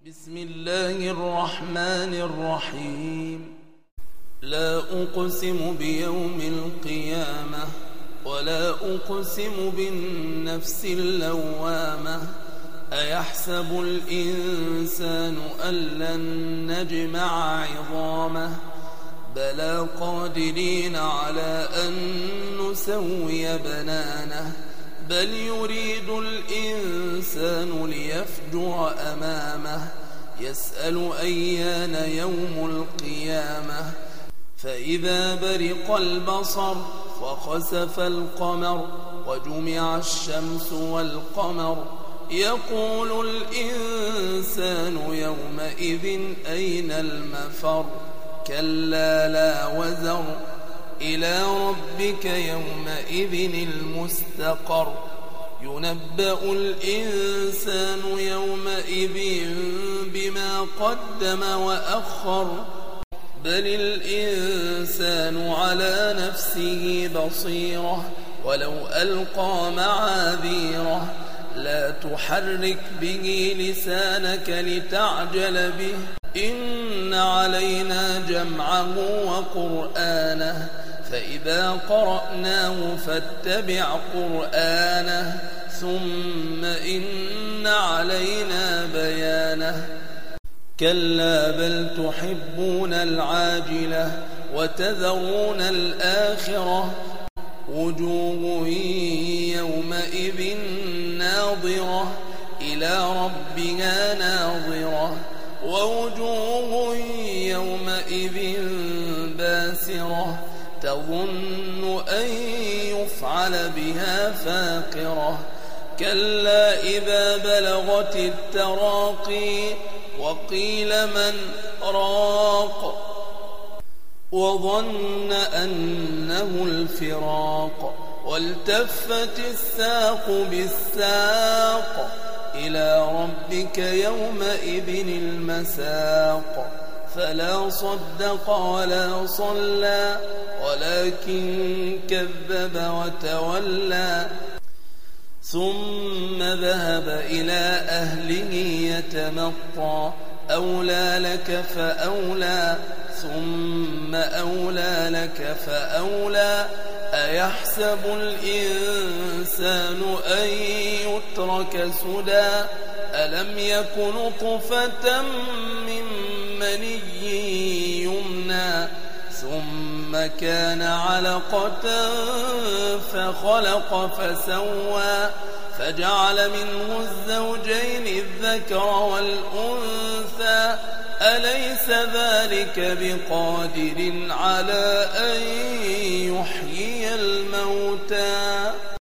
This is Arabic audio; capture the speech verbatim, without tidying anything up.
بسم الله الرحمن الرحيم. لا أقسم بيوم القيامة ولا أقسم بالنفس اللوامة. أيحسب الإنسان أن لن نجمع عظامه بلى قادرين على أن نسوي بنانه بل يريد الإنسان ليفجر أمامه يسأل أيان يوم القيامة. فإذا برق البصر وخسف القمر وجمع الشمس والقمر يقول الإنسان يومئذ أين المفر. كلا لا وزر إلى ربك يومئذ المستقر. ينبأ الإنسان يومئذ بما قدم وأخر بل الإنسان على نفسه بصيرة ولو ألقى معاذيره. لا تحرك به لسانك لتعجل به إن علينا جمعه وقرآنه فإذا قرأناه فاتبع قرآنه ثم إن علينا بيانه. كلا بل تحبون العاجلة وتذرون الآخرة وجوه يومئذ ناظرة إلى ربها ناظرة ووجوه يومئذ باسرة تظن أن يفعل بها فاقرة. كلا إذا بلغت التراقي وقيل من راق وظن أنه الفراق والتفت الساق بالساق إلى ربك يومئذ المساق. فلا صدق ولا صلى ولكن كذب وتولى ثم ذهب إلى أهله يتمطى. أولى لك فأولى ثم أولى لك فأولى. أيحسب الإنسان أن يترك سدى ألم يك نطفة من مني يمنى ثم كان علقة فخلق فسوى فجعل منه الزوجين الذكر والأنثى. أليس ذلك بقادر على أن يحيي